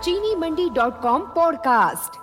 चीनीमंडी.com podcast.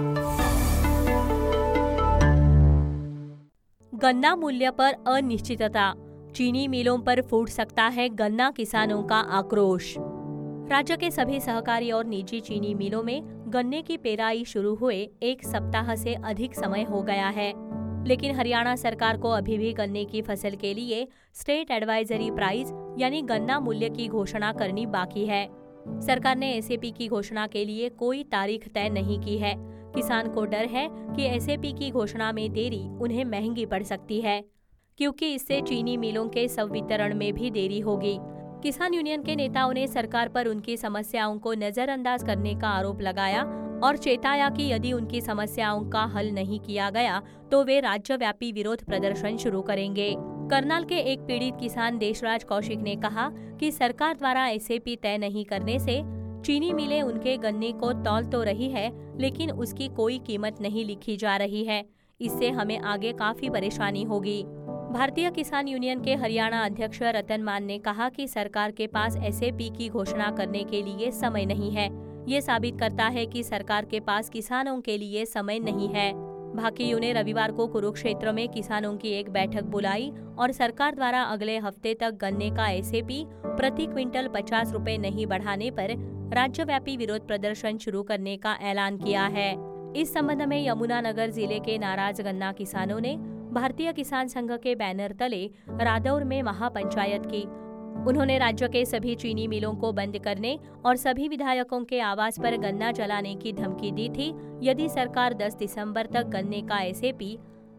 गन्ना मूल्य पर अनिश्चितता, चीनी मिलों पर फूट सकता है गन्ना किसानों का आक्रोश। राज्य के सभी सहकारी और निजी चीनी मिलों में गन्ने की पेराई शुरू हुए 1 सप्ताह से अधिक समय हो गया है, लेकिन हरियाणा सरकार को अभी भी गन्ने की फसल के लिए स्टेट एडवाइजरी प्राइस यानी गन्ना मूल्य की घोषणा करनी बाकी है। सरकार ने एसएपी की घोषणा के लिए कोई तारीख तय नहीं की है। किसान को डर है कि एसएपी की घोषणा में देरी उन्हें महंगी पड़ सकती है, क्योंकि इससे चीनी मिलों के संवितरण में भी देरी होगी। किसान यूनियन के नेताओं ने सरकार पर उनकी समस्याओं को नजरअंदाज करने का आरोप लगाया और चेताया कि यदि उनकी समस्याओं का हल नहीं किया गया तो वे राज्यव्यापी विरोध प्रदर्शन शुरू करेंगे। करनाल के एक पीड़ित किसान देशराज कौशिक ने कहा कि सरकार द्वारा एसएपी तय नहीं करने से चीनी मिलें उनके गन्ने को तौल तो रही है, लेकिन उसकी कोई कीमत नहीं लिखी जा रही है। इससे हमें आगे काफी परेशानी होगी। भारतीय किसान यूनियन के हरियाणा अध्यक्ष रतन मान ने कहा कि सरकार के पास एसएपी की घोषणा करने के लिए समय नहीं है। ये साबित करता है कि सरकार के पास किसानों के लिए समय नहीं है। भाकियू ने रविवार को कुरुक्षेत्र में किसानों की एक बैठक बुलाई और सरकार द्वारा अगले हफ्ते तक गन्ने का एसएपी प्रति क्विंटल 50 रुपए नहीं बढ़ाने पर राज्यव्यापी विरोध प्रदर्शन शुरू करने का ऐलान किया है। इस संबंध में यमुनानगर जिले के नाराज गन्ना किसानों ने भारतीय किसान संघ के बैनर तले रादौर में महापंचायत की। उन्होंने राज्य के सभी चीनी मिलों को बंद करने और सभी विधायकों के आवास पर गन्ना जलाने की धमकी दी थी यदि सरकार 10 दिसंबर तक गन्ने का एसएपी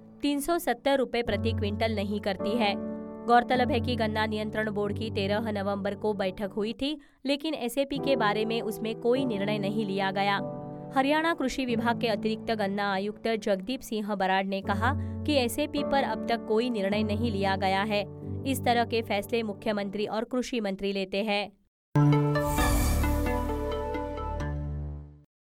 370 रुपए प्रति क्विंटल नहीं करती है। गौरतलब है कि गन्ना नियंत्रण बोर्ड की 13 नवंबर को बैठक हुई थी, लेकिन एसएपी के बारे में उसमें कोई निर्णय नहीं लिया गया। हरियाणा कृषि विभाग के अतिरिक्त गन्ना आयुक्त जगदीप सिंह बराड़ ने कहा कि एसएपी पर अब तक कोई निर्णय नहीं लिया गया है। इस तरह के फैसले मुख्यमंत्री और कृषि मंत्री लेते हैं।